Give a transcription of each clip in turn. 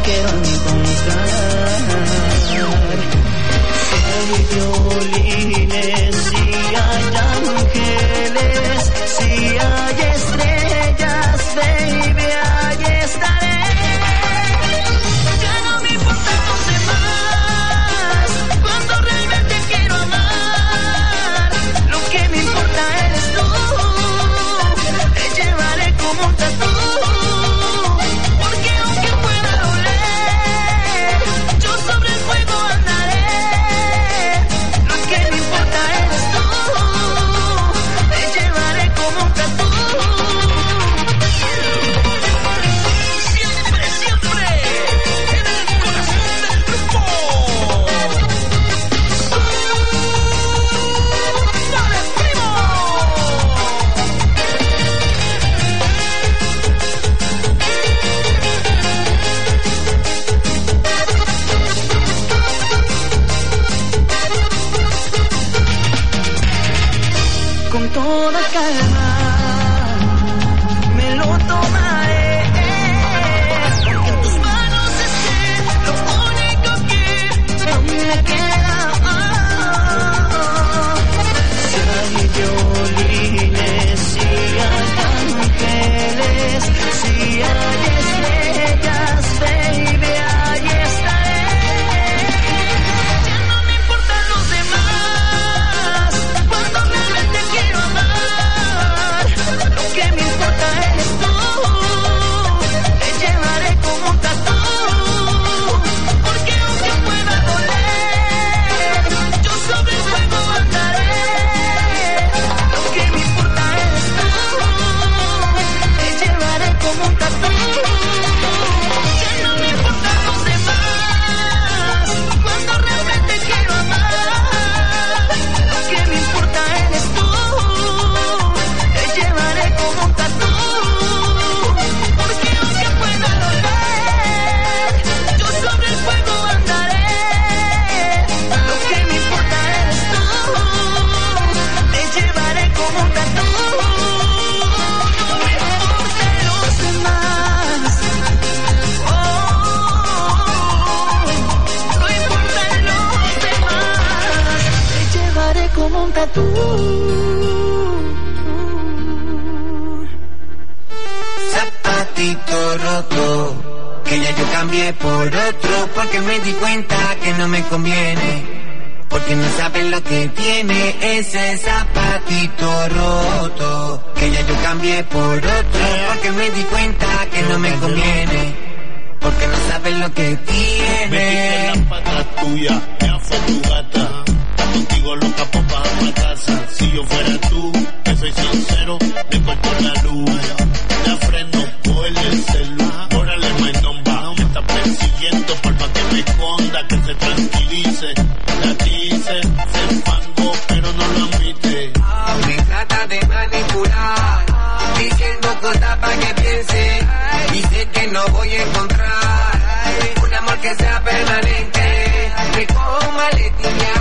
quiero encontrar. Si hay violines, si hay ángeles, si hay estrellas, baby, ahí estaré. Ya no me importan los demás, cuando realmente quiero amar. Lo que me importa eres tú, te llevaré como un tatu. Con toda calma me lo tomaré, porque en tus manos es lo único que aún me queda. Si hay violines, si hay ángeles, si hay estrellas, baby, ahí estaré. Ya no me importan los demás, cuando realmente quiero amar. Lo que me importa eres tú, te llevaré como un tatu. Porque aunque pueda doler, yo sobre el fuego andaré. Lo que me importa eres tú, te llevaré como un tatu. Ya no me importan los demás, cuando realmente quiero amar. Lo que me importa eres tú, te llevaré como un tatu. Porque aunque pueda doler, yo sobre el fuego andaré. Lo que me importa eres tú, te llevaré como un tatu. No me importan los demás, no importan los demás, te llevaré como un tatu. Zapatito roto, que ya yo cambié por otro, porque me di cuenta que no me conviene. Porque no sabes lo que tiene ese zapatito roto, que ya yo cambié por otro, porque me di cuenta que no me conviene. Porque no sabes lo que tiene. Me quité la pata tuya, ya fue tu gata. Contigo loca por bajar la casa. Si yo fuera tú, que soy sincero, me corto la luz. La freno, cogerle el celular. Órale, my number. Me está persiguiendo por más que me esconda, que se tranquilice. La dice, se enfangó, pero no lo admite. Me trata de manipular, diciendo cosas para que piense. Dice que no voy a encontrar un amor que sea permanente. Me cojo maletina,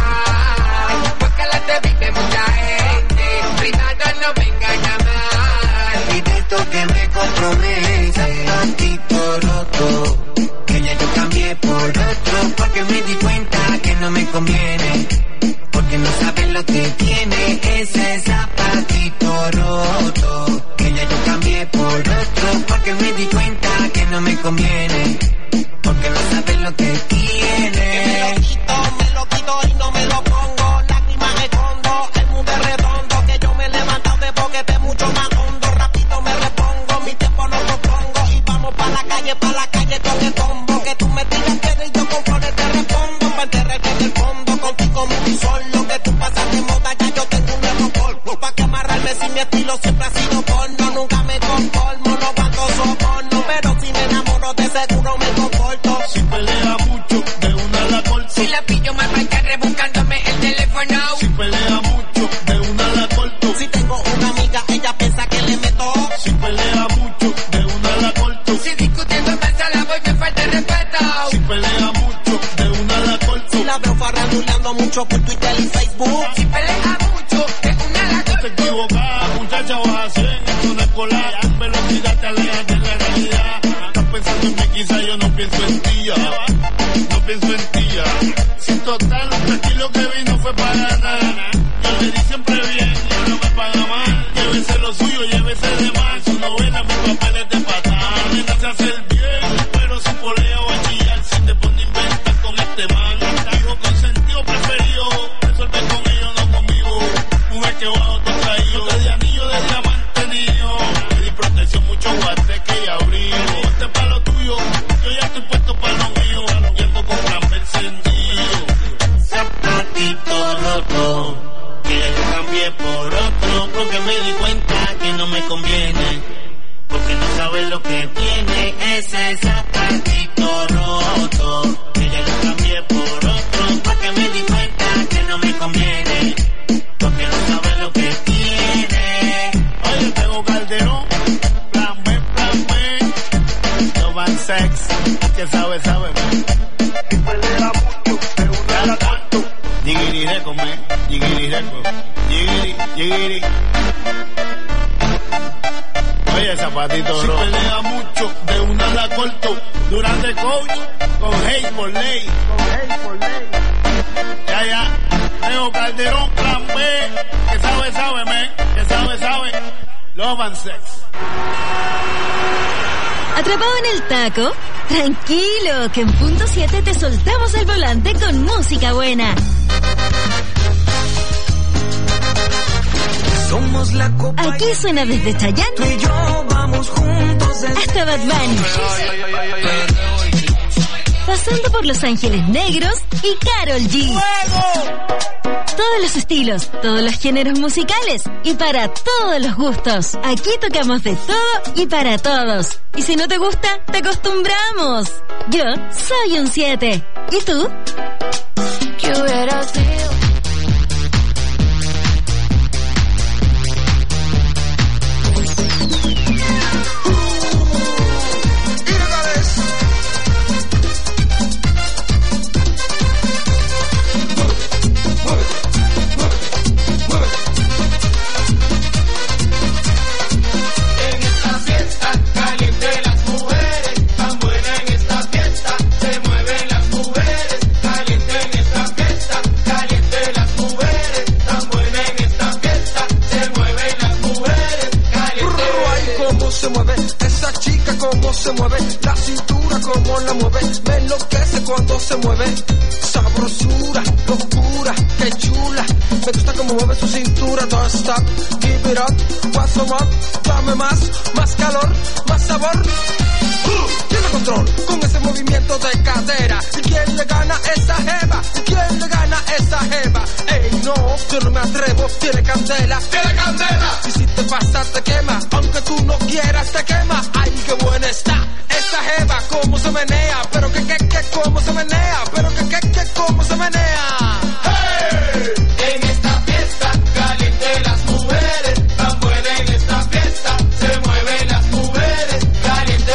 porque la te vive mucha gente. Privada no venga a llamar, y de esto que me compromete. Zapatito roto, que ya yo cambié por otro, porque me di cuenta que no me conviene. Porque no sabes lo que tiene ese zapatito roto, que ya yo cambié por otro, porque me di cuenta que no me conviene. Porque no sabes lo que tiene. Me lo quito y no me lo pongo. Lágrimas escondo, el mundo es redondo. Que yo me he levantado de boquete mucho más hondo. Rápido me repongo, mi tiempo no lo pongo. Y vamos pa' la calle con el combo. Que tú me digas que y yo con flores te respondo. Pa' enterrar en el fondo, contigo muy solo. Que tú pasas de moda, ya yo tengo un nuevo polvo. Pa' que amarrarme si mi estilo siempre ha sido porno. Nunca me conformo, no cuando soborno. Pero si me enamoro de seguro me comporto. Si pelea mucho, de una la corto. Si la pillo mal va a estar rebuscándome el teléfono. Si pelea mucho, de una la corto. Si tengo una amiga, ella piensa que le meto. Si pelea mucho, de una la corto. Si discutiendo pasa la voy, me falta el respeto. Si pelea mucho, de una la corto. Si la veo farranduleando mucho por Twitter y Facebook. Si pelea mucho, de una la corto. No te equivocas, muchacha, vas a hacer esto no es colar. Tu velocidad te aleja de la realidad. Estás pensando en mí, quizá yo no pienso en ti. ese zapatito roto, que ya lo cambié por otro, porque me di cuenta que no me conviene, porque no sabe lo que tiene. Oye, tengo Calderón, plan B, no van sex, que sabe, y pelea mucho, de una la cuento. Jigiri reco, man, jigiri reco, jigiri. Oye, zapatito rojo. Si pelea mucho, de una la corto. Durante coach, con hate por ley. Ya. Tengo Calderón, plan B. Que sabe, man. Que sabe. Love and sex. ¿Atrapado en el taco? Tranquilo, que en punto 7 te soltamos el volante con música buena. Somos la copa. Aquí suena desde Chayanne. Tú y yo vamos juntos hasta Bad Bunny. Pasando por Los Ángeles Negros y Karol G. ¡Fuego! Todos los estilos, todos los géneros musicales y para todos los gustos. Aquí tocamos de todo y para todos. Y si no te gusta, te acostumbramos. Yo soy un 7. ¿Y tú? ¿Qué hubiera sido? Cómo se mueve, la cintura como la mueve, me enloquece cuando se mueve, sabrosura, locura, qué chula, me gusta cómo mueve su cintura, don't stop, give it up, what's up, dame más calor, más sabor, tiene control con ese movimiento de cadera, ¿y quién le gana esa jeva? ¿Y quién le gana esa jeva? Ey, no, yo no me atrevo, tiene candela, y si te pasa te quema, aunque tú no quieras te quema, ay, qué buena está esa jeva, cómo se menea, pero que cómo se menea, pero que cómo se menea. ¡Hey! En esta fiesta caliente las mujeres, tan buena en esta fiesta, se mueven las mujeres, caliente.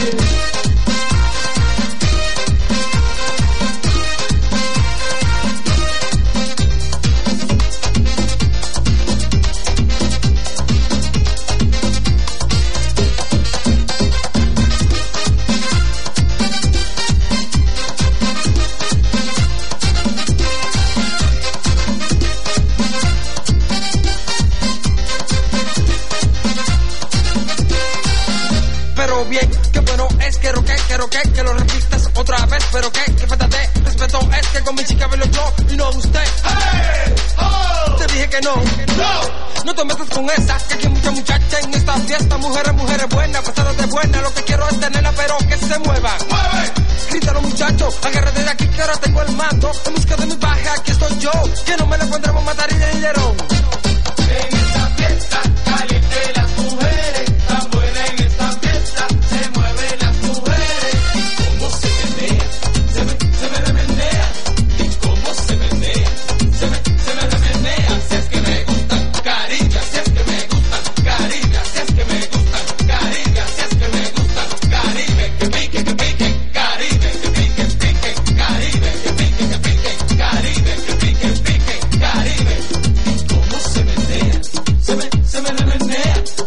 Bien, qué bueno es que lo repitas otra vez, pero que falta de respeto es que con mi chica velo yo y no usted. Hey, oh, te dije que no te metas con esa, que aquí hay mucha muchacha en esta fiesta, mujeres buenas, pasadas de buena, lo que quiero es tenerla, pero que se mueva. Mueve. Grítalo muchacho, agárrate de aquí que ahora tengo el mando, en busca de mi baja, aquí estoy yo, que no me la pondremos a matar y de dinero. En esta fiesta caliente las mujeres, tan buena en esta fiesta, se mueven las mujeres. ¿Y cómo se menea? Se me remenea. ¿Y cómo se menea? Se me remenea. Si es que me gustan Caribe, si es que me gustan Caribe, si es que me gustan Caribe, si es que me gustan Caribe, que pique Caribe, que pique Caribe, que pique Caribe, que pique Caribe. ¿Y cómo se menea? Se me remenea.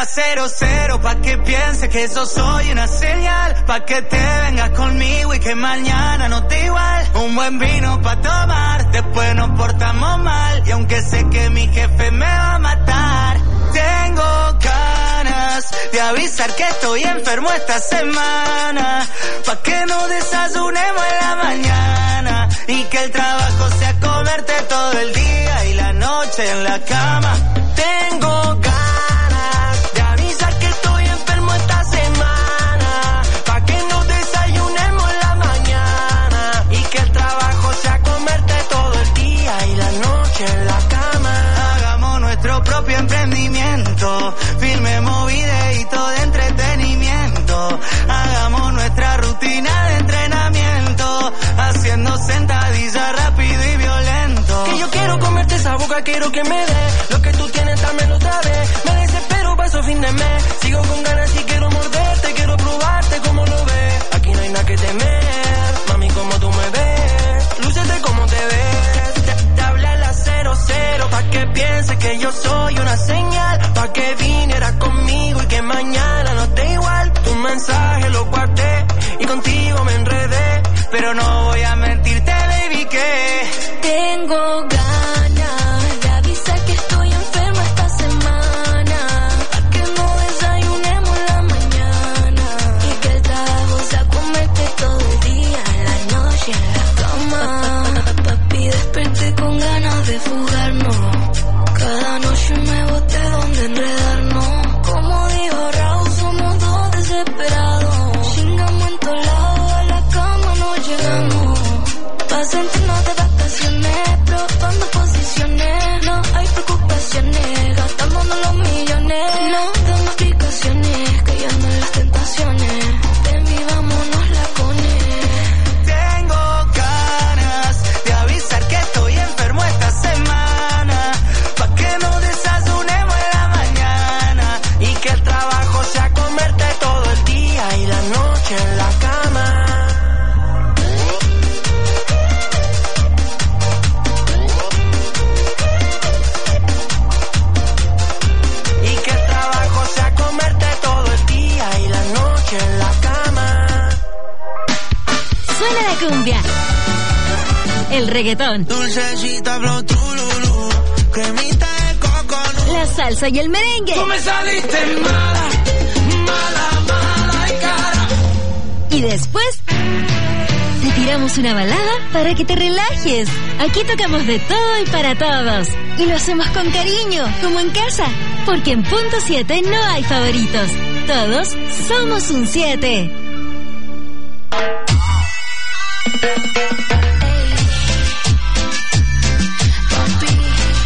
la 00 pa' que piense que yo soy una señal, pa' que te vengas conmigo y que mañana no te igual. Un buen vino pa' tomar, después nos portamos mal, y aunque sé que mi jefe me va a matar, tengo ganas de avisar que estoy enfermo esta semana, pa' que no desayunemos en la mañana, y que el trabajo sea comerte todo el día y la noche en la cama. Tengo ganas de avisar que estoy enfermo esta semana, pa' que no desayunemos en la mañana, y que el trabajo sea comerte todo el día y la noche en la cama. Hagamos nuestro propio emprendimiento, filmemos videitos de entretenimiento, hagamos nuestra rutina de entrenamiento, haciendo sentadillas rápido y violento. Que yo quiero comerte esa boca, quiero que me dé lo que tú tienes, dámelo otra vez. Me desespero, paso fin de mes, sigo con ganas y quiero morderte, quiero probarte como lo ves. Aquí no hay nada que temer, mami, como tú me ves, lúcete como te ves. Te habla la 00 pa' que piense que yo soy una señal, pa' que vinieras conmigo y que mañana no te igual. Tu mensaje lo guardé y contigo me enredé, pero no voy a mentirte, baby, que tengo ganas de avisar que estoy enfermo esta semana, pa' que no desayunemos en la mañana, y que el trabajo sea comerte todo el día, en la noche en la cama. Papi, desperté con ganas de fugarnos, cada noche me boté donde enredarnos. Como dijo Raúl, somos dos desesperados, chingamos en todos lados, a la cama no llegamos, pa' sentirnos de vacaciones, probando posiciones, no hay preocupaciones, gastándonos los millones, no dando explicaciones, cayendo en las tentaciones, ven y vámonos lacones. tengo ganas de avisar que estoy enfermo esta semana, pa' que no desayunemos en la mañana, y que el trabajo sea comerte todo el día y la noche en la cama. Y que el trabajo sea comerte todo el día y la noche en la cama. Suena la cumbia, el reggaetón, Dulcecita flow trululú, cremita de coco, la salsa y el merengue. tú me saliste mala, mala, mala y cara. Y después te tiramos una balada para que te relajes. Aquí tocamos de todo y para todos, y lo hacemos con cariño, como en casa, porque en punto 7 no hay favoritos, todos somos un 7. Papi,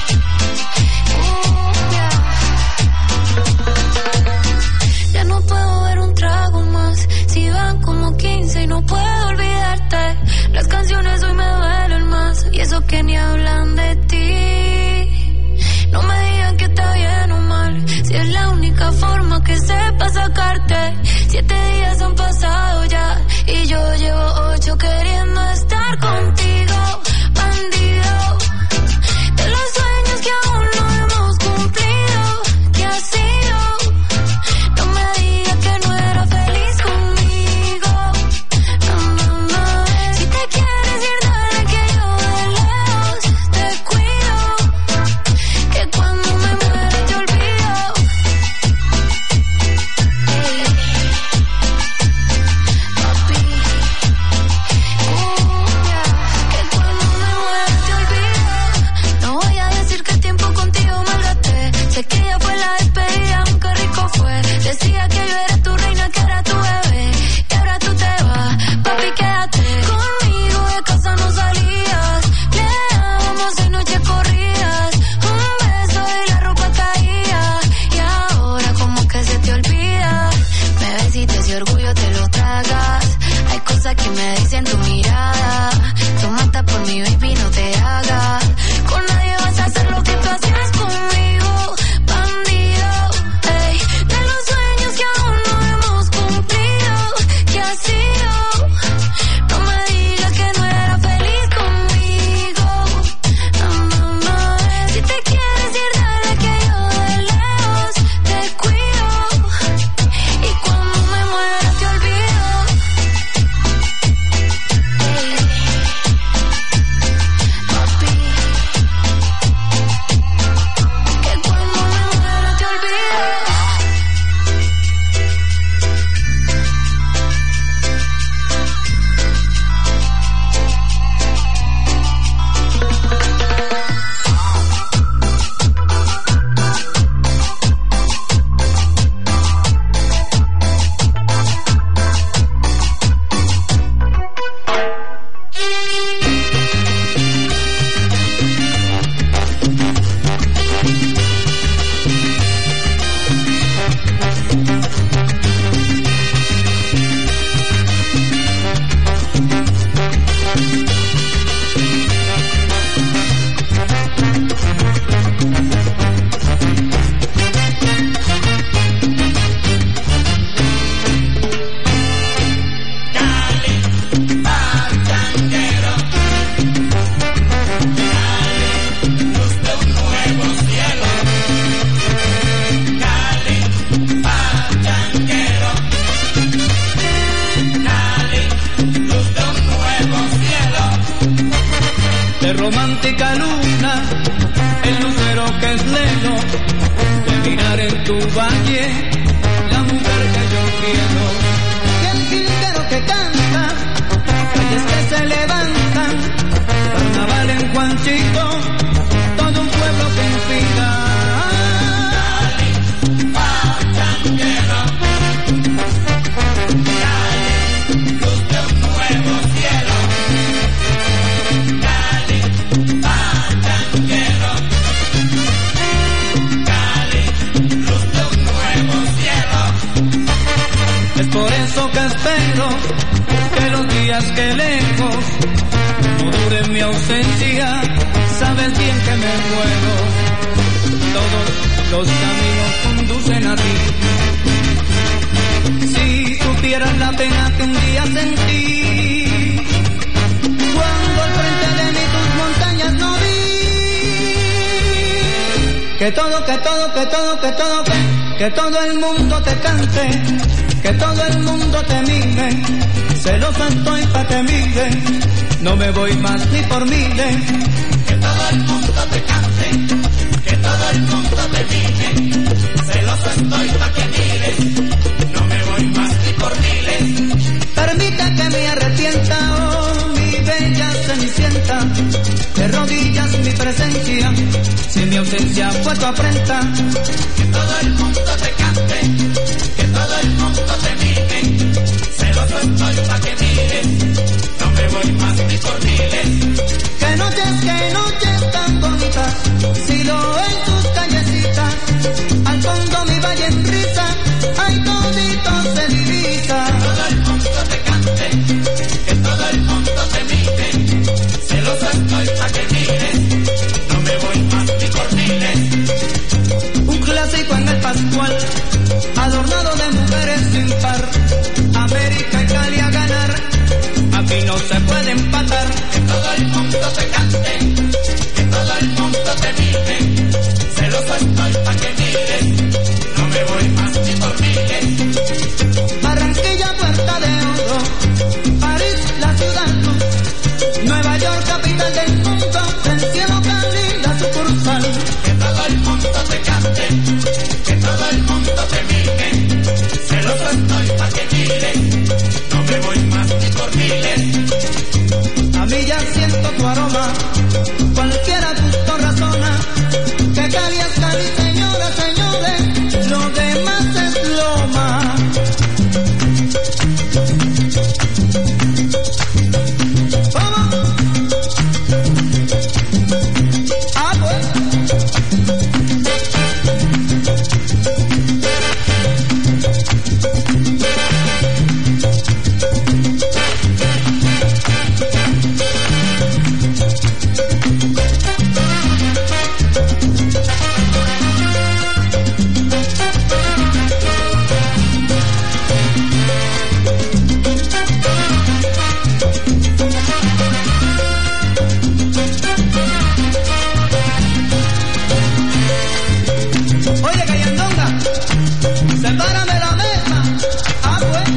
ya no puedo ver un trago más, si van como 15 y no puedo olvidarte. Las canciones hoy me duelen más, y eso que ni hablan de ti. No me digan que está bien o mal, si es la única forma que sepa sacarte. 7 días han pasado ya, y yo llevo 8 queriendo estar contigo, bandido. De los sueños que aún no hemos cumplido, ¿qué ha sido? No me digas que no era feliz conmigo. Si te quieres ir, dale que yo de lejos te cuido, que cuando me muera te olvido. Papi, que cuando me muera te olvido. No voy a decir que el tiempo contigo malgaste, sé que ya fue la despedida, aunque rico fue. Decía que yo era tu reina, que era tu bebé, y ahora tú te vas. Papi, quédate conmigo, de casa no salías, le dábamos 6 noches corridas, un beso y la ropa caía, y ahora como que se te olvida. Me ves y te orgullo te lo tragas, hay cosas que me dicen tu mirada, tú matas por mi baby, no te hagas, con nadie vas a hacer lo que tú hacías conmigo, bandido. Ey, de los sueños que aún no hemos cumplido, ¿qué ha sido? No me digas que no era feliz conmigo. Si te quieres ir, dale que yo de lejos te cuido, calle, la mujer que yo quiero. Y el jilguero que canta, calles que se levantan, carnaval en Juanchito, todo un pueblo que inspira. Por eso que espero que los días que lejos no duren mi ausencia, sabes bien que me muero. Todos los caminos conducen a ti. Si supieras la pena que un día sentí, cuando al frente de mí tus montañas no vi. Que todo el mundo te cante, que todo el mundo te mire, celosa estoy pa' que mire, no me voy más ni por miles. Que todo el mundo te cante, que todo el mundo te mire, celosa estoy pa' que mire, no me voy más ni por miles. Permita que me arrepienta, oh mi bella cenicienta, de rodillas mi presencia, si mi ausencia fue tu afrenta. Que todo el mundo te cante, que todo el mundo te mire, celoso estoy pa' que mires, no me voy más ni por miles. Que noches tan bonitas, si lo en tus callecitas, al fondo mi valle en risa, ay todito se divisa. Que todo el mundo te cante, que todo el mundo te mire, celoso estoy pa' que mires, no me voy más ni por miles. Un clásico en el Pascual, adornado de mujeres sin par, América y Cali a ganar, aquí no se puede empatar. Que todo el mundo te cante, que todo el mundo te mire, celoso estoy pa' que mires, no me voy más ni por miles. Barranquilla, Puerta de Oro, París, la ciudad luz, Nueva York, capital del mundo, del cielo Cali, la sucursal. Que todo el mundo te cante, que todo el mundo te mire, celoso estoy pa' que mires, no me voy más ni por miles. A mí ya siento tu aroma, cualquiera gusto razona, que Cali es Cali, señoras, señores, lo demás es loma. ¿Cómo? Ah, pues. Oye, Cayandonga, sepárame la mesa. Ah, pues.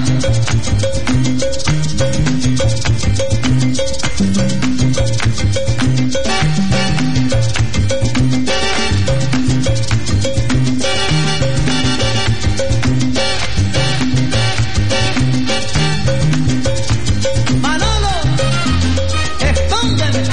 Manolo, escóndeme.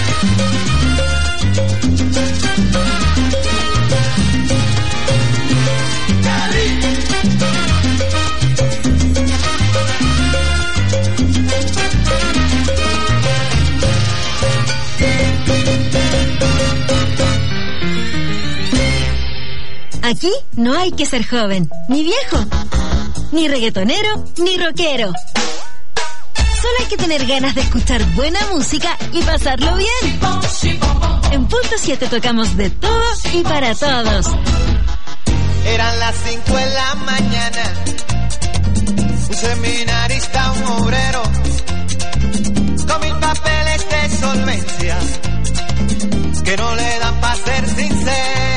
Aquí no hay que ser joven, ni viejo, ni reggaetonero, ni rockero. Solo hay que tener ganas de escuchar buena música y pasarlo bien. En Punto 7 tocamos de todo y para todos. Eran las 5 de la mañana, un seminarista, un obrero, con 1000 papeles de solvencia, que no le dan pa' ser sinceros.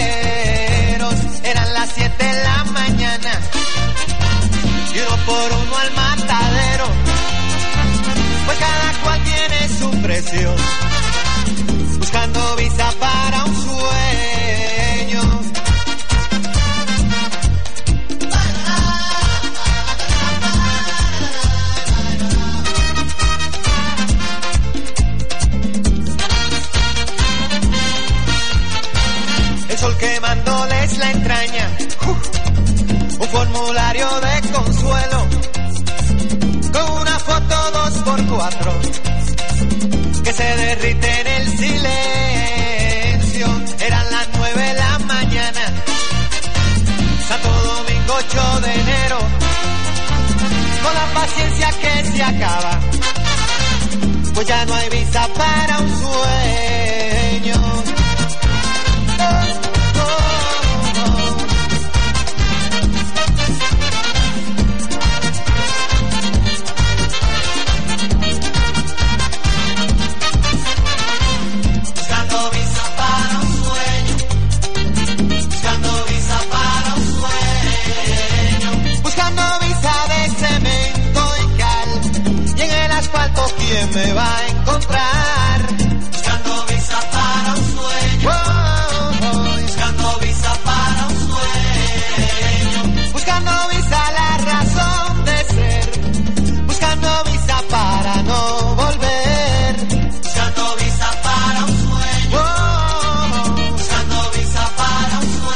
Eran las 7 de la mañana, y uno por uno al matadero, pues cada cual tiene su precio, buscando visa para un sueño. formulario de consuelo con una foto 2x4 que se derrite en el silencio. Eran las 9 de la mañana, Santo Domingo 8 de enero, con la paciencia que se acaba, pues ya no hay visa para un sueño. ¿Quién me va a encontrar? Buscando visa para un sueño. Buscando visa para un sueño. Buscando visa la razón de ser. Buscando visa para no volver. Buscando visa para un sueño. Buscando visa para un sueño.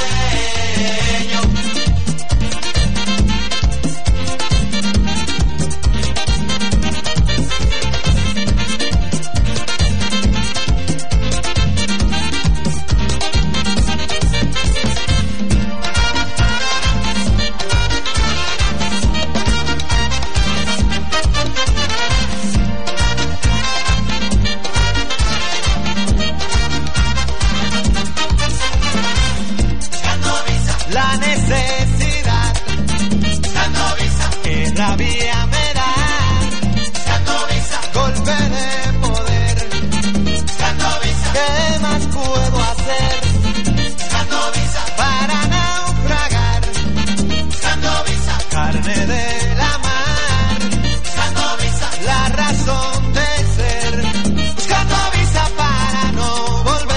La necesidad, buscando visa, que rabia me da, buscando visa, golpe de poder, buscando visa, ¿qué más puedo hacer? Buscando visa, para naufragar, buscando visa, carne de la mar, buscando visa, la razón de ser, buscando visa para no volver.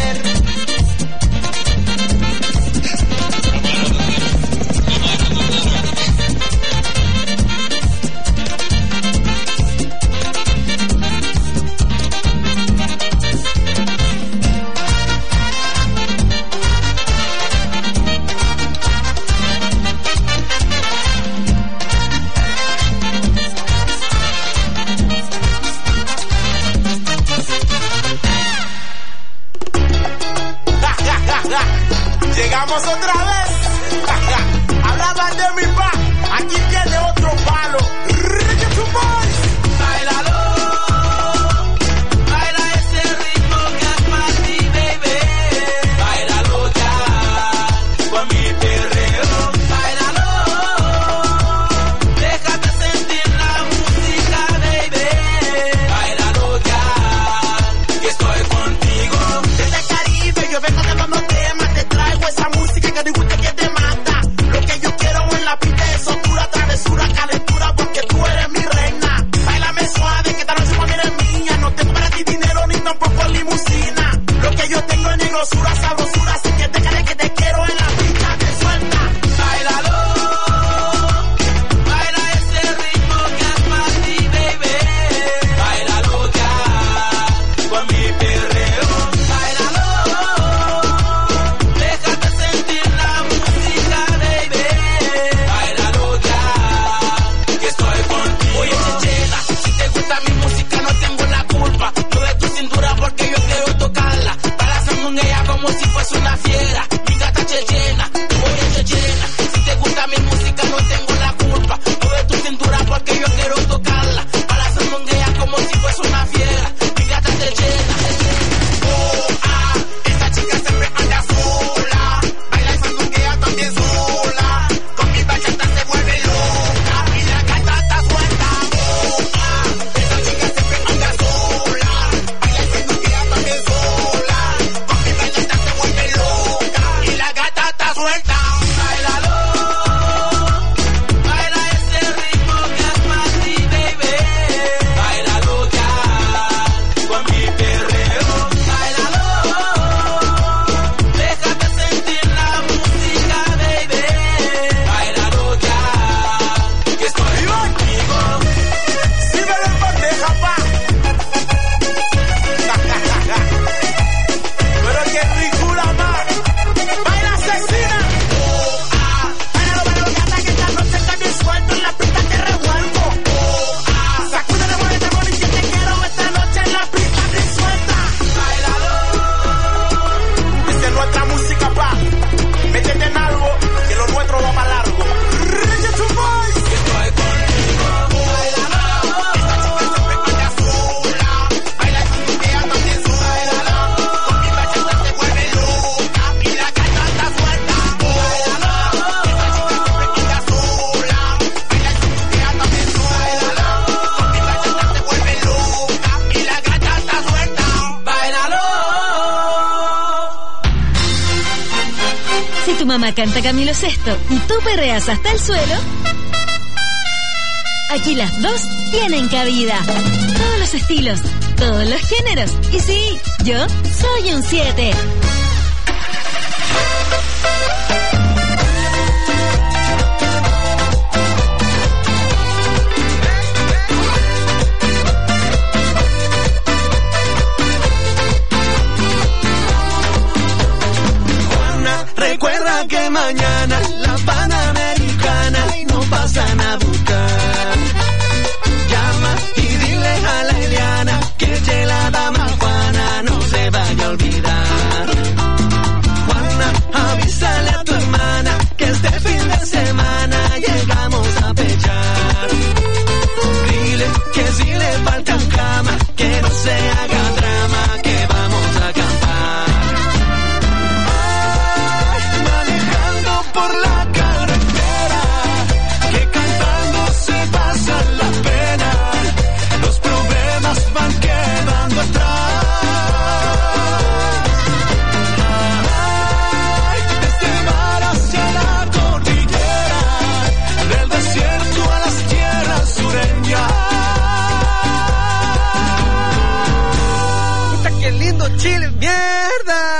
Llegamos otra vez. Hablaban de mi pa, aquí tiene otro palo. Báilalo, baila ese ritmo que es para ti, baby. Báilalo ya, con mi perreo. Báilalo, déjate sentir la música, baby. Báilalo ya, que estoy contigo. Desde el Caribe yo vengo cantando temas, te traigo esa música que te gusta, que te mata. Lo que yo quiero en la pista es soltura, travesura, calentura, porque tú eres mi reina. Báilame suave, que esta noche para mí eres mía. No tengo para ti dinero ni tampoco limusina. Lo que yo tengo es negrosura, sabrosura, así que déjale que te quiero en la pista, te suelta. Báilalo, baila ese ritmo que es para ti, baby. Báilalo ya, con mi perreo. Báilalo, déjate sentir la música, baby. Báilalo ya, que estoy contigo. Oye, chechena, si te gusta mi música no tengo la culpa. Mueve tu cintura porque yo quiero tocarla. Balanzando en ella como si fuese una fiera. Mi gata chechena, oye chechena, si te gusta mi música no tengo la culpa. Mueve tu cintura porque yo quiero tocarla. Balanzando en ella como si fuese una fiera. Mi gata chechena. Oh, ah, esta chica siempre anda sola. Baila esa ella también sola. Con mi bachata se vuelve loca. Y la gata está suelta. Oh, ah, esta chica siempre anda sola. Baila esa ella también sola. Con mi bachata se vuelve loca. Y la gata está suelta. Báilalo, idioma canta Camilo Sesto y tú perreas hasta el suelo, aquí las dos tienen cabida. Todos los estilos, todos los géneros. Y sí, yo soy un 7. Recuerda que mañana la Panamericana y nos pasan a buscar. Llama y dile a la Eliana que la dama Juana no se vaya a olvidar. Juana, avísale a tu hermana que este fin de semana llegamos a pechar. Dile que si le faltan cama, que no se haga drama, que vamos a acampar. Por la carretera, que cantando se pasa la pena, los problemas van quedando atrás. Ay, desde el mar hacia la cordillera, del desierto a las tierras sureñas. Puta, qué lindo Chile, mierda.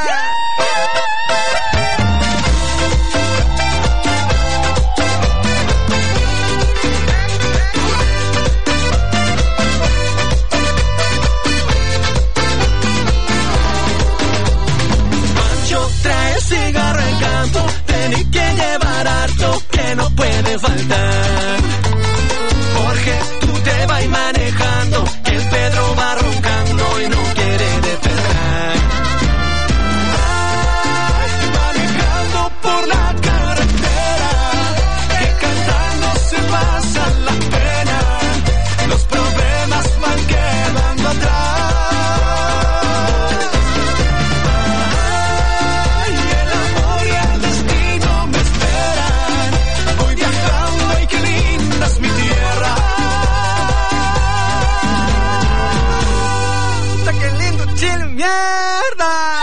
Tenés que llevar harto que no puede faltar. Jorge, tú te vas manejando, que el Pedro va roncando y no quiere despertar. Ay, manejando por la carretera, que cantando se pasa la pena, los problemas van quedando atrás. Mi tierra. Puta, qué lindo Chile, mierda.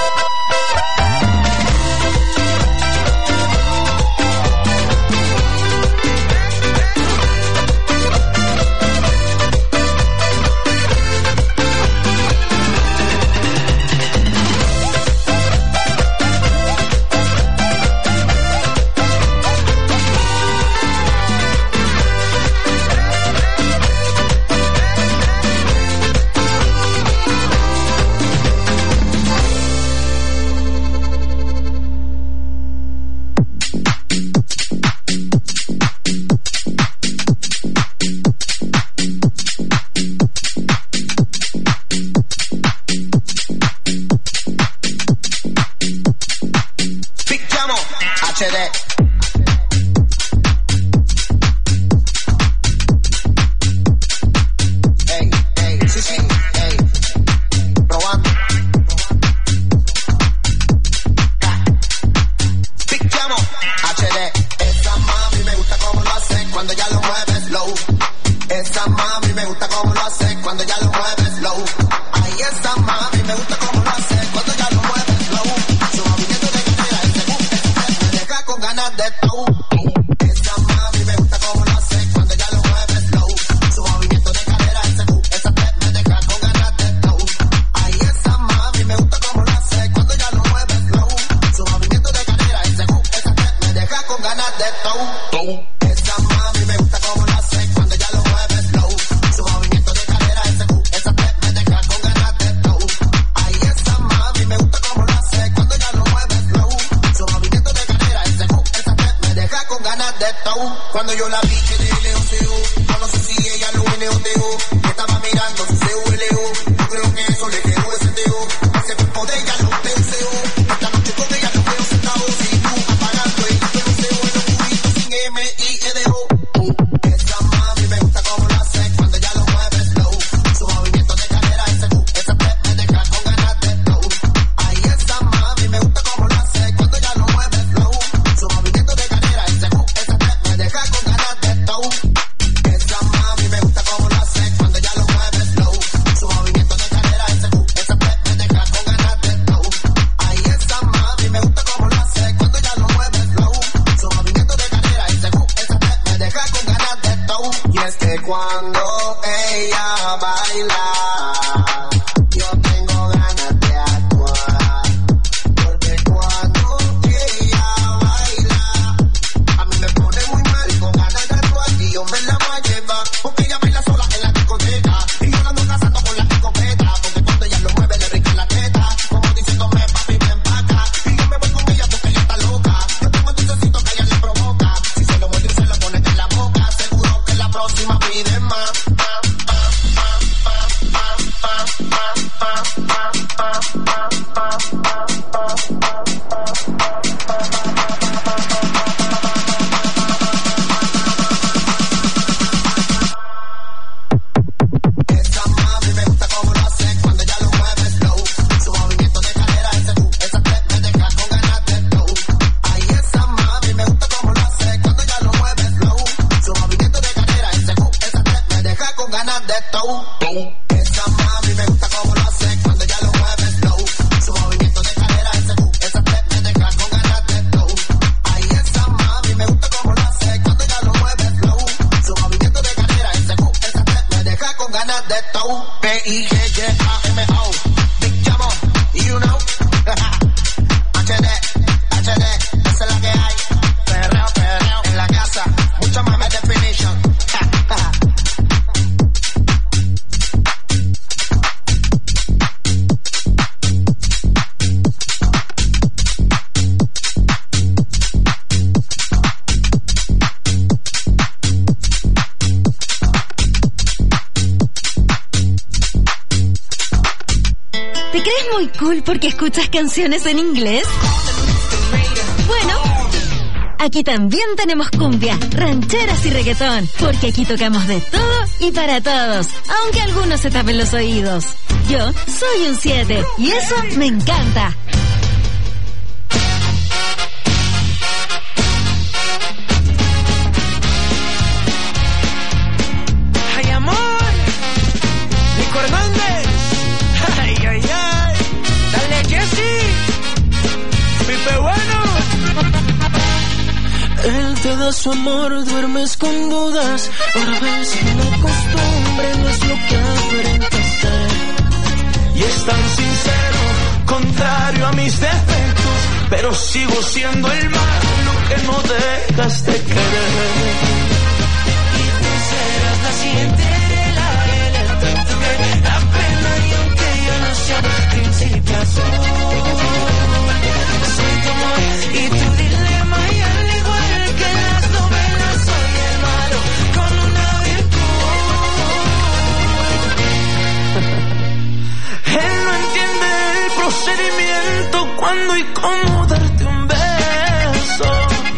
Cuando yo la vi que de lejos se yo no sé si ella lo NOTO, me estaba mirando su CULO, yo creo que eso le quedó ese teo, ese cuerpo de ella lo deseo, esta noche con ella lo veo sentado, sin luz, apagando el deseo, en los cubitos sin M-I-E-D-O. Esa mami me gusta como lo hace, cuando ella lo mueve slow, su movimiento de cadera, ese step me deja con ganas de flow. Ay, esa mami me gusta como lo hace, cuando ella lo mueve slow, su movimiento de cadera, ese step me deja con ganas de flow. Esa mami me gusta como lo hace, cuando ella lo mueve slow, Y es que cuando ella baila, yo tengo ganas de actuar. Porque cuando ella baila, a mí me pone muy mal y con ganas de actuar. Y yo me la voy a llevar, porque ella baila sola en la discoteca. Y yo la ando cazando con la escopeta, porque cuando ella lo mueve le brinca la teta, como diciéndome papi ven pa' acá. Y yo me voy con ella porque ella está loca. Yo tengo el dulcecito que a ella le provoca. Si se lo muestro y se lo pone en la boca, seguro que la próxima pide más. ¿Porque escuchas canciones en inglés? Bueno, aquí también tenemos cumbia, rancheras y reggaetón, porque aquí tocamos de todo y para todos, aunque algunos se tapen los oídos. Yo soy un 7 y eso me encanta. Ay, amor, Nico Hernández. Ay, ay, ay. Dale, Jessy. Pipe bueno. Él te da su amor, duermes con dudas. Ahora ves que la costumbre no es lo que aparenta ser. Y es tan sincero, contrario a mis defectos, pero sigo siendo el malo que no dejas de querer. Y tú serás la Cinderela, el tonto que da pena, y aunque yo no sea principio soy tu amor y tu dilema, y al igual que en las novelas soy el malo con una virtud. Él no entiende el procedimiento, cuándo y cómo darte un beso.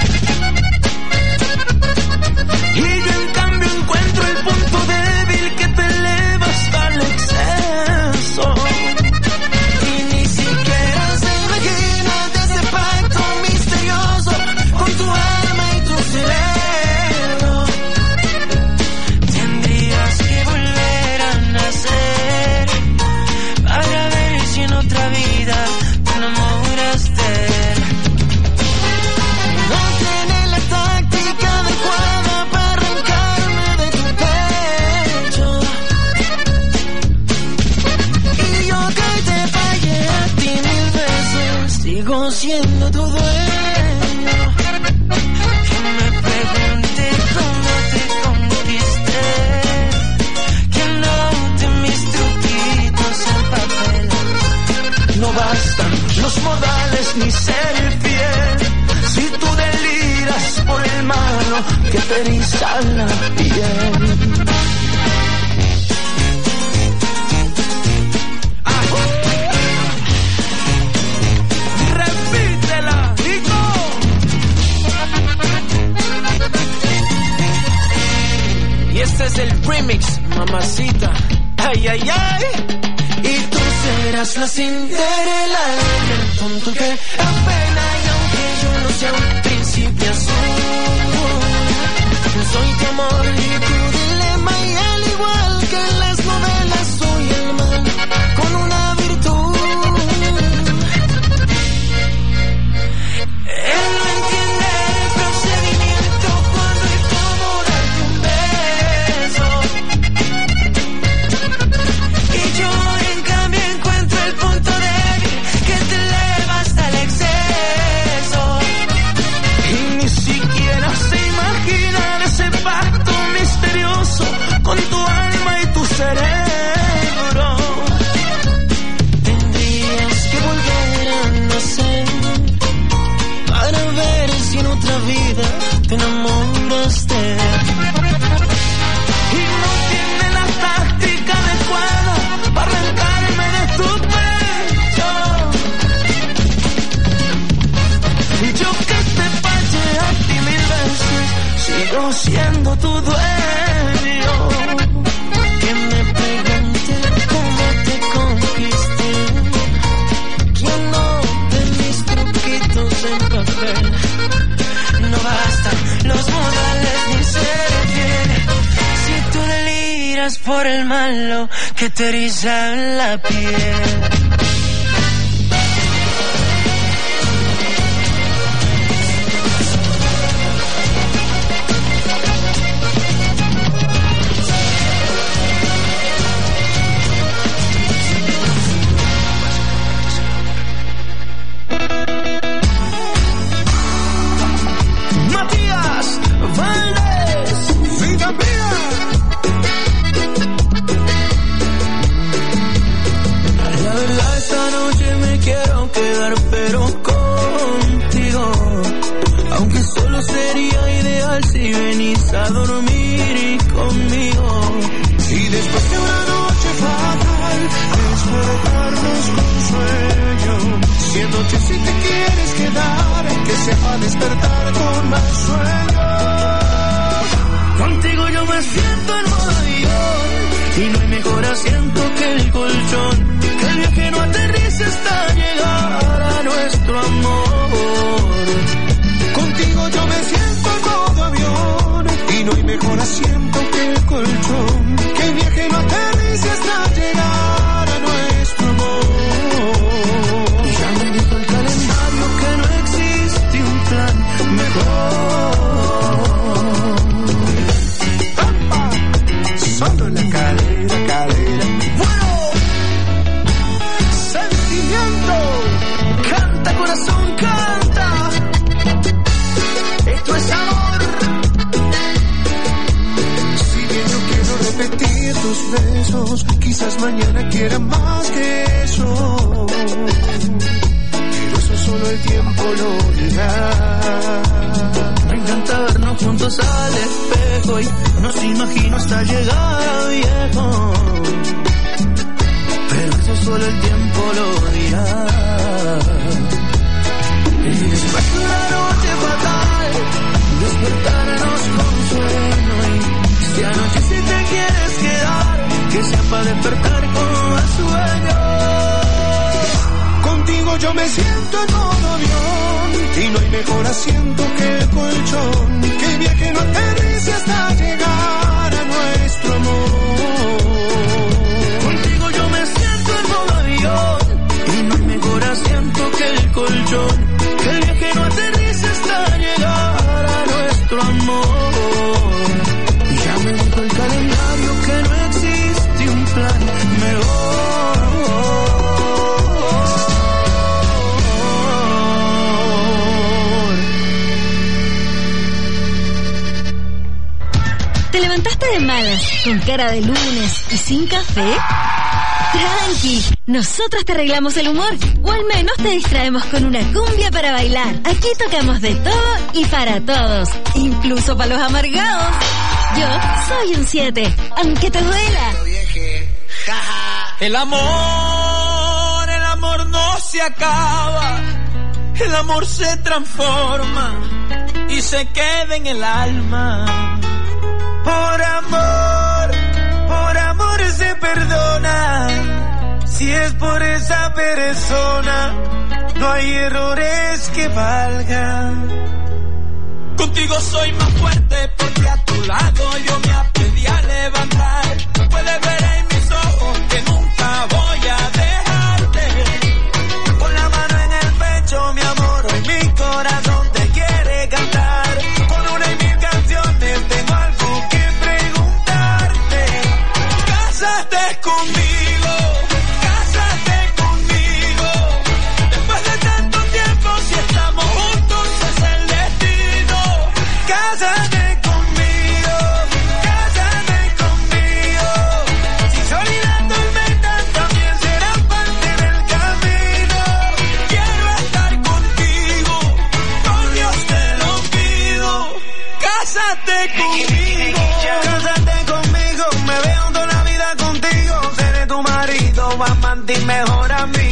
Y yo en cambio encuentro el punto débil que te eleva hasta el exceso. Y ni siquiera se imagina de ese pacto misterioso con tu alma y tu cerebro. Tendrías que volver a nacer para ver si en otra vida te enamoras de él. No tiene la táctica adecuada para arrancarme de tu pecho. Y yo que te fallé a ti 1000 veces, sigo siendo tu dueño. Que me pregunte cómo te conquisté, que note mis truquitos en papel. No bastan los modales ni ser fiel, si tú deliras por el malo que te eriza la piel. Repítela, Nico. Y este es el remix, mamacita. Ay, ay, ay. Y tú serás la Cinderela, el tonto que apena, y aunque yo no sea un príncipe azul, soy tu amor y tu dilema, y al igual que en las novelas soy el mal con una virtud. Él no entiende el procedimiento, cuando y cómo darte un Y no tiene la táctica adecuada para arrancarme de tu pecho. Y yo que te fallé a ti 1000 veces, sigo siendo tu dueño. Que me pregunte cómo te conquisté, quién no de mis truquitos en papel. No bastan los modales ni ser fiel, si tú deliras por el malo que te eriza la piel. Pero contigo, aunque solo sería ideal si venís a dormir conmigo. Y después de una noche fatal, despertarnos con sueño. Si anoche si te quieres quedar, que sepa despertar con más sueño. Contigo yo me siento en modo avión, y no hay mejor asiento que el colchón. Que el viaje no aterrice hasta llegar a nuestro amor. Contigo yo me siento en modo avión, y no hay mejor asiento que el colchón. Que el viaje no aterrice hasta llegar a nuestro amor. Ya me dijo el calendario que no existe un plan mejor. ¡Opa! Solo en la cadera, cadera. Bueno, sentimiento, canta corazón, canta. Esto es amor. Si bien yo quiero repetir tus besos, quizás mañana quiera más que eso. Pero eso solo el tiempo lo dirá. Me encanta vernos juntos al espejo y nos imagino hasta llegar a viejo. Pero eso solo el tiempo lo dirá. Y después de una noche fatal, despertarnos con sueño. Y si anoche si te quieres quedar, que sea para despertar con más sueño. Contigo yo me siento en modo avión, y no hay mejor asiento que el colchón. Que el viaje no aterrice hasta llegar a nuestro amor. Contigo yo me siento en modo avión, y no hay mejor asiento que el colchón. Que el viaje no aterrice hasta llegar a nuestro amor. Ya me dijo el calendario que no existe un plan mejor. ¿Te levantaste de malas, con cara de lunes y sin café? Tranqui, nosotros te arreglamos el humor, o al menos te distraemos con una cumbia para bailar. Aquí tocamos de todo y para todos, incluso para los amargados. Yo soy un 7, aunque te duela. El amor no se acaba, el amor se transforma y se queda en el alma. Por amor se perdona. Si es por esa persona, no hay errores que valgan. Contigo soy más fuerte porque a tu lado yo me aprendí a levantar. Puedes ver en mis ojos que nunca voy a dejarte. Con la mano en el pecho, mi amor, hoy mi corazón te quiere cantar. Con una y mil canciones tengo algo que preguntarte. Cásate conmigo, cásate conmigo. Después de tanto tiempo, si estamos juntos es el destino. Cásate conmigo.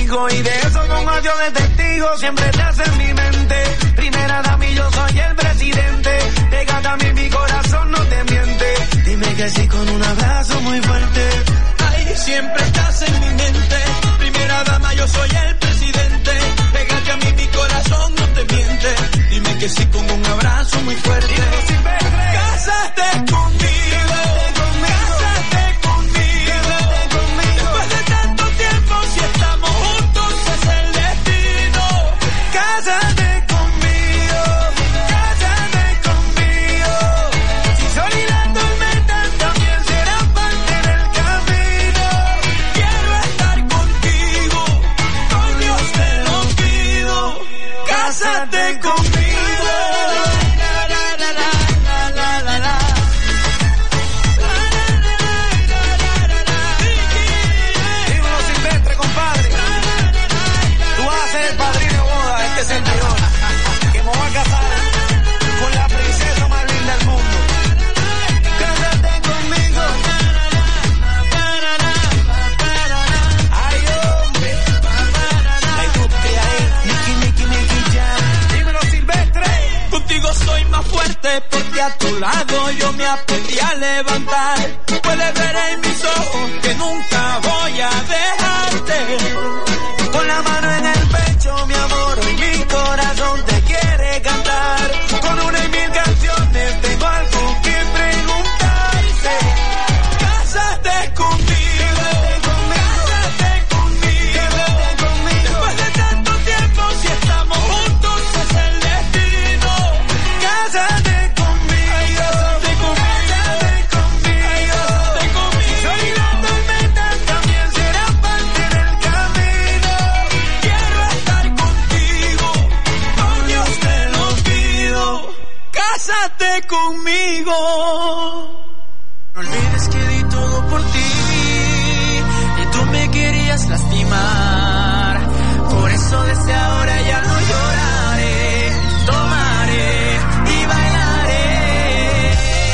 conmigo y de eso pongo a Dios de testigo. Siempre te hace en mi mente. Primera dama y yo soy el presidente. Pégate a mí, mi corazón no te miente. Dime que sí con un abrazo muy fuerte. Ay, siempre estás en mi mente. Primera dama, yo soy el presidente. Pégate a mí, mi corazón no te miente. Dime que sí con un abrazo muy fuerte. Cásate conmigo, cásate conmigo. Después de tanto tiempo, si estamos juntos es el destino. Cásate conmigo, cásate conmigo. Si sol y la tormenta también serán parte del camino. Quiero estar contigo, con Dios te lo pido. Cásate conmigo. Dímelo Silvestre, compadre. Tú vas a ser el padrino de boda de este servidor, que me voy a casar con la princesa más linda del mundo. Cásate conmigo. Ay, hombre. Ay, tú que ahí. Nicky, Jam. Dímelo Silvestre. Contigo soy más fuerte porque a tu lado yo me aprendí a levantar. Puedes ver en mis ojos que nunca voy a dejarte. Con la mano en el pecho, mi amor, y mi corazón te quiere cantar. Con una y mil canciones tengo algo que preguntarte. Cásate conmigo, cásate conmigo. Después de tanto tiempo, si estamos juntos es el destino. Cásate conmigo, cásate conmigo. Soy la tormenta, también será parte del camino. Quiero estar contigo, con Dios te lo pido. Cásate conmigo. No olvides que di todo por ti y tú me querías lastimar. Por eso desde ahora ya no lloraré, tomaré y bailaré.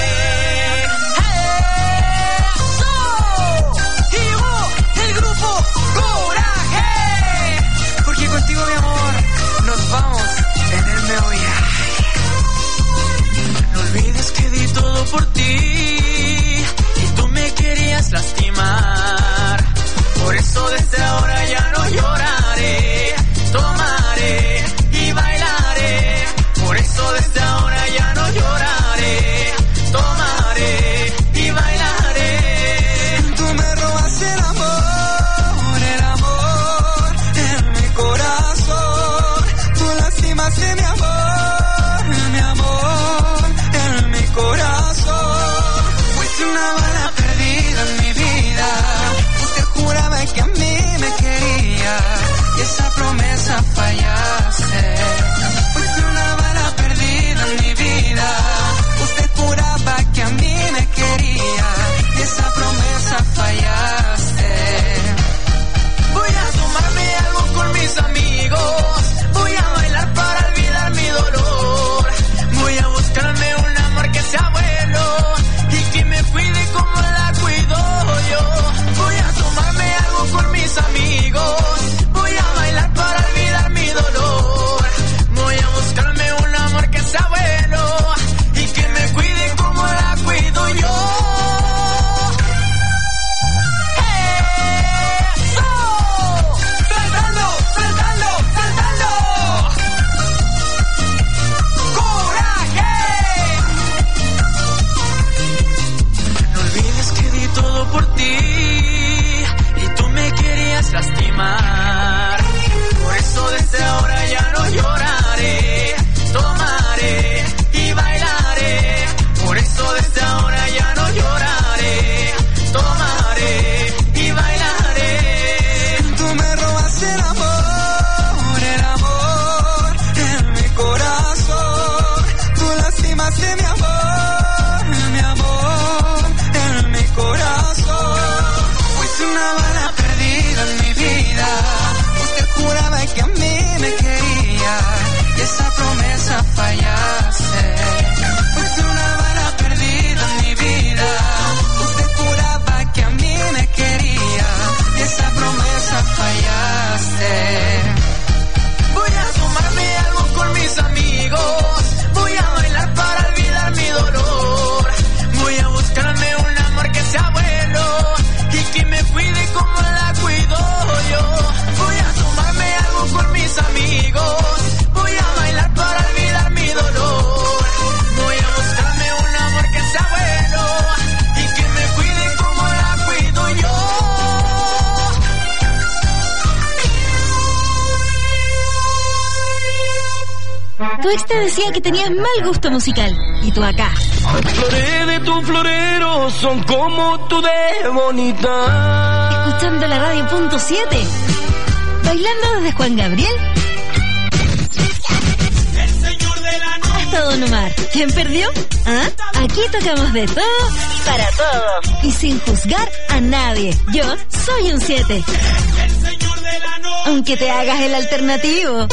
¡Eso! Y llegó el grupo Coraje. Porque contigo, mi amor, nos vamos en el me voy a. No olvides que di todo por ti y tú me querías lastimar. Por eso desde ahora ya no lloraré, tomaré y bailaré. Por eso desde ahora ya no lloraré, tomaré y bailaré. Tú me robas el amor en mi corazón. Tú lastimaste mi amor en mi corazón. Fuiste una bala perdida en mi vida. Usted juraba que a mí me quería y esa promesa fallaste. Fuiste una bala perdida en mi vida. Usted juraba que a mí me quería y esa promesa fallaste. Voy a tomarme algo con mis amigos. Voy a bailar para olvidar mi dolor. Voy a buscarme un amor que sea bueno y que me cuide como la cuido yo. Voy a tomarme algo con mis amigos. Voy a bailar para olvidar mi dolor. Voy a buscarme un amor que sea bueno y que me cuide como la cuido yo. ¡Eso! ¡Saltando, saltando, saltando! ¡Coraje! No olvides que di todo por ti y tú me querías lastimar. Por eso desde ahora ya no lloraré, tomaré y bailaré. Por eso desde ahora ya no lloraré, tomaré y bailaré. Tú me robas el amor en mi corazón. Tú lastimaste mi amor en mi corazón. Fuiste una bala perdida en mi vida. Tu ex te decía que tenías mal gusto musical. Y tú acá. Las flores de tu florero son como tú de bonita. Escuchando la radio .7. Bailando desde Juan Gabriel hasta Don Omar. ¿Quién perdió? ¿Ah? Aquí tocamos de todo para todos. Y sin juzgar a nadie. Yo soy un 7. Aunque te hagas el alternativo.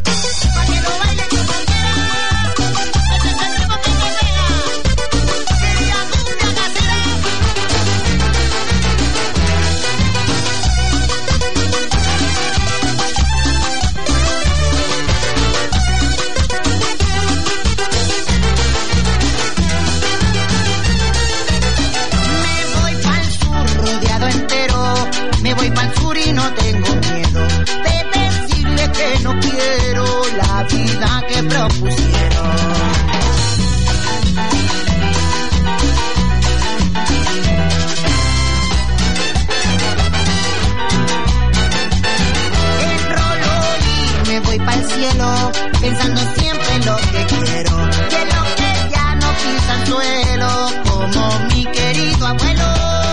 Me voy pa'l sur y no tengo miedo de decirle que no quiero la vida que propusieron. Enrolo y me voy pa'l cielo pensando siempre en lo que quiero, que lo que ya no pisa el suelo como mi querido abuelo.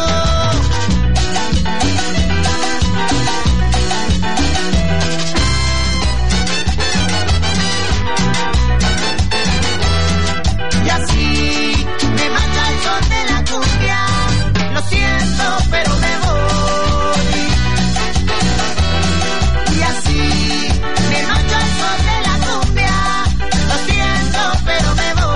Y así me marcha el sol de la cumbia, lo siento pero me voy. Y así me marcha el sol de la cumbia, lo siento pero me voy.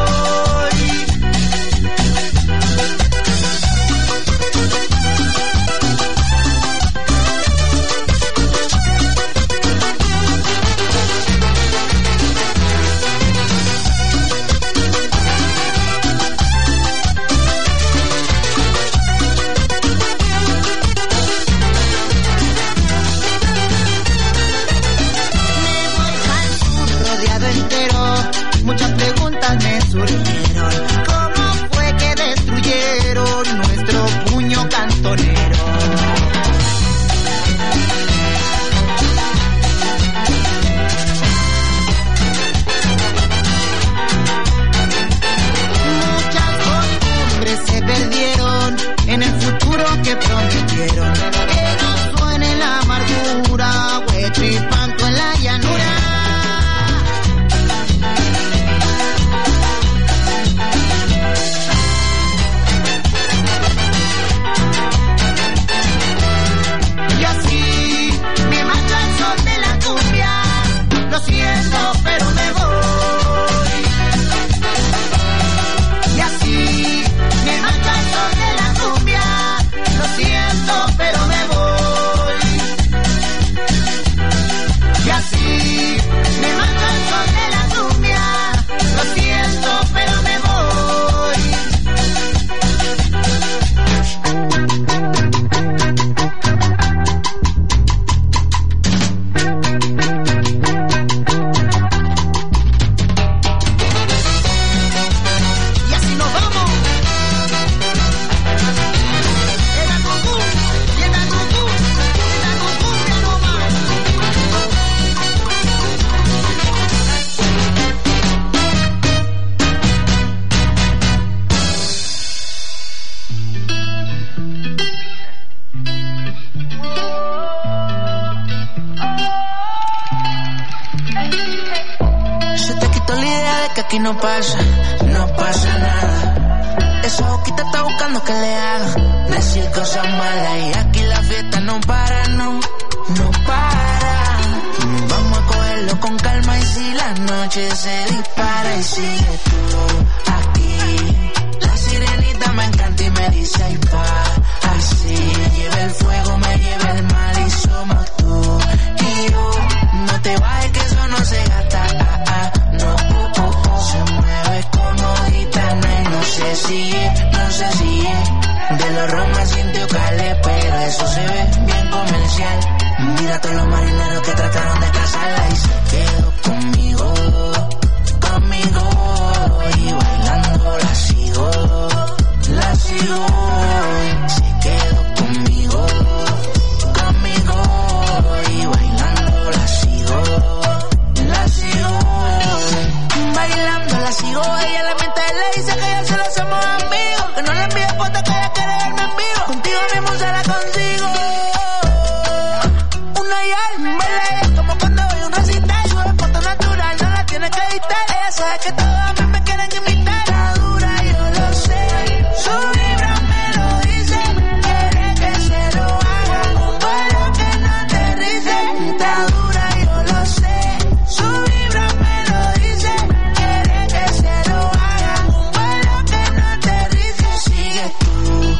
Muchas preguntas me surgieron. ¿Cómo fue que destruyeron nuestro puño cantonero? Muchas costumbres se perdieron en el futuro que prometieron. Que no suene la amargura, huetripanto en la llanura. Lo siento, pero me voy. Y así me marcha el sol de la cumbia. Lo siento, pero me voy. Y así me marcha el sol de la cumbia. Lo siento, pero me voy. Aquí no pasa nada. Esa boquita está buscando que le haga decir cosas malas. Y aquí la fiesta no para, no para. Vamos a cogerlo con calma y si la noche se dispara y sigue tú aquí. La sirenita me encanta y me dice ay pa, así. Lleva el fuego, me lleva el mal y somos tú y yo. No te vayas que eso no se gasta, no. Se mueve como gitana y no sé si es de los romas sintiocales, pero eso se ve bien comercial. Mira a todos los marineros que trataron de casarla y se quedó conmigo y bailando la sigo, se quedó conmigo y bailando la sigo.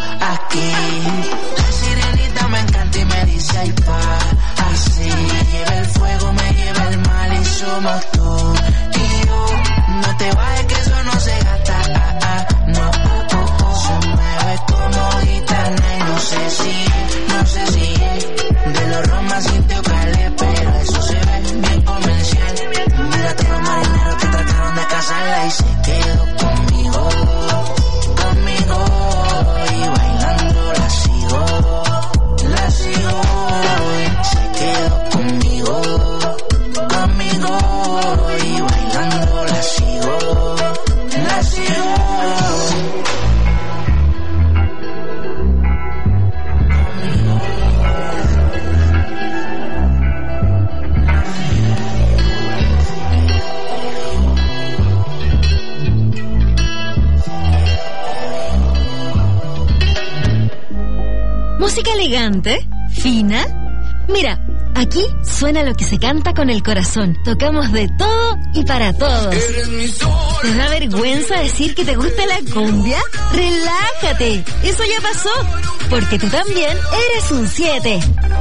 aquí. La sirenita me encanta y me dice ay pa, así. Me lleva el fuego, me lleva el mal y somos tú y yo. No te vayas que eso no se gasta, no. Se mueve como gitana y no sé si de los romas sintiocales, pero eso se ve bien comercial. Mira a todos los marineros que trataron de casarla y se quedó conmigo y bailando la sigo y se quedó conmigo y bailando la sigo. Música elegante, fina. Mira, aquí suena lo que se canta con el corazón. Tocamos de todo y para todos. ¿Te da vergüenza decir que te gusta la cumbia? Relájate, eso ya pasó, porque tú también eres un 7.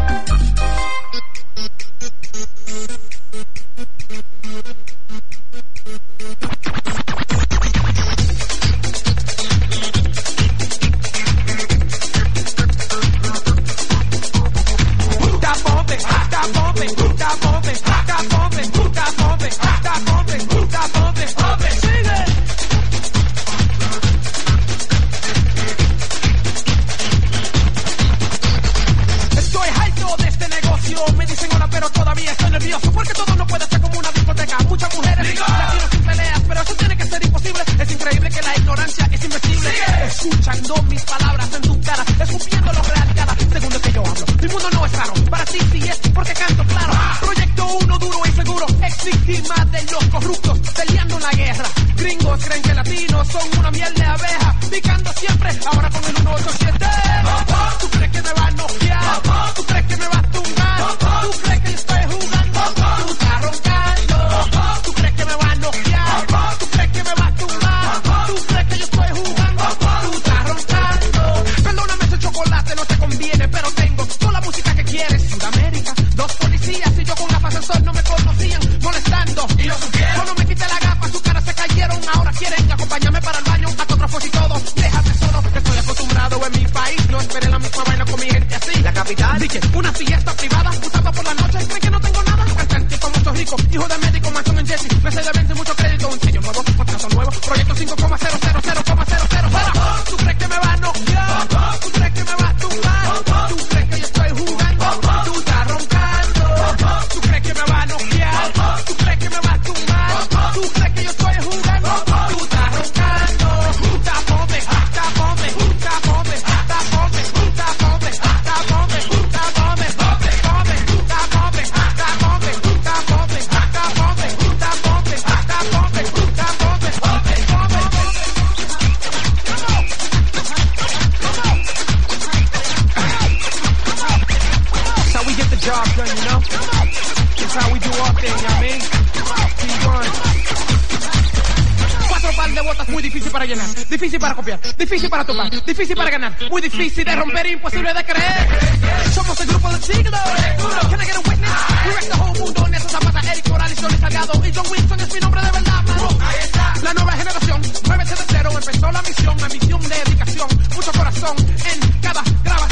Escuchando mis palabras en tu cara, escupiendo lo real cada segundo que yo hablo. Mi mundo no es raro, para ti sí es porque canto claro. Proyecto uno duro y seguro, ex víctima de los corruptos, peleando en la guerra. Gringos creen que latinos son una miel de abeja, picando siempre, ahora con el 187. ¿Tú crees que me va a noquear? ¿Tú crees que me va a tumbar? ¿Tú crees que estoy jugando? Tú estás roncando. ¿Tú crees que me va a noquear? ¿Tú crees que me va a tumbar? ¿Tú crees que yo estoy jugando? Tú estás roncando. Perdóname, ese chocolate no te conviene, pero tengo toda la música que quieres. Sudamérica, 2 policías y yo con gafas de sol no me conocían, molestando. Y lo supieron. Cuando me quité la gafa, sus caras se cayeron. Ahora quieren acompañarme para el baño, autógrafos y todo. Déjate solo, que estoy acostumbrado en mi país. No esperé la misma vaina con mi gente así. La capital, dije, una fiesta privada, usada por la noche. ¿Creen que no tengo nada? Cantante famoso rico, hijo de médico, mansión en Jesse. Mercedes-Benz, mucho crédito, un sello nuevo, contrato nuevo, proyecto 5,000,000. ¿Tú crees que me va a noquear? ¿Tú crees que me va a tumbar? ¿Tú crees que yo estoy jugando? Tú estás roncando. ¿Tú crees que me va a noquear? ¿Tú crees que me va a tumbar? ¿Tú crees que yo estoy jugando? Tú estás roncando. Tapome, tapome, tapome, tapome, tapome, tapome, tapome, tapome, tapome, tapome, tapome, tapome, tapome, tapome. That's how we get the job done, you know? That's how we do our thing, you know what I mean? T1. 4 par de botas muy difícil para llenar, difícil para copiar, difícil para tocar, difícil para ganar, muy difícil de romper, imposible de creer. Somos el grupo del siglo. Can I get a witness? We wreck the whole mundo. Nelson Zapata, Eric Morales, Johnny Salgado y John Wilson es mi nombre de verdad, mano. La nueva generación, muévete de cero, empezó la misión de dedicación, mucho corazón en cada grabación.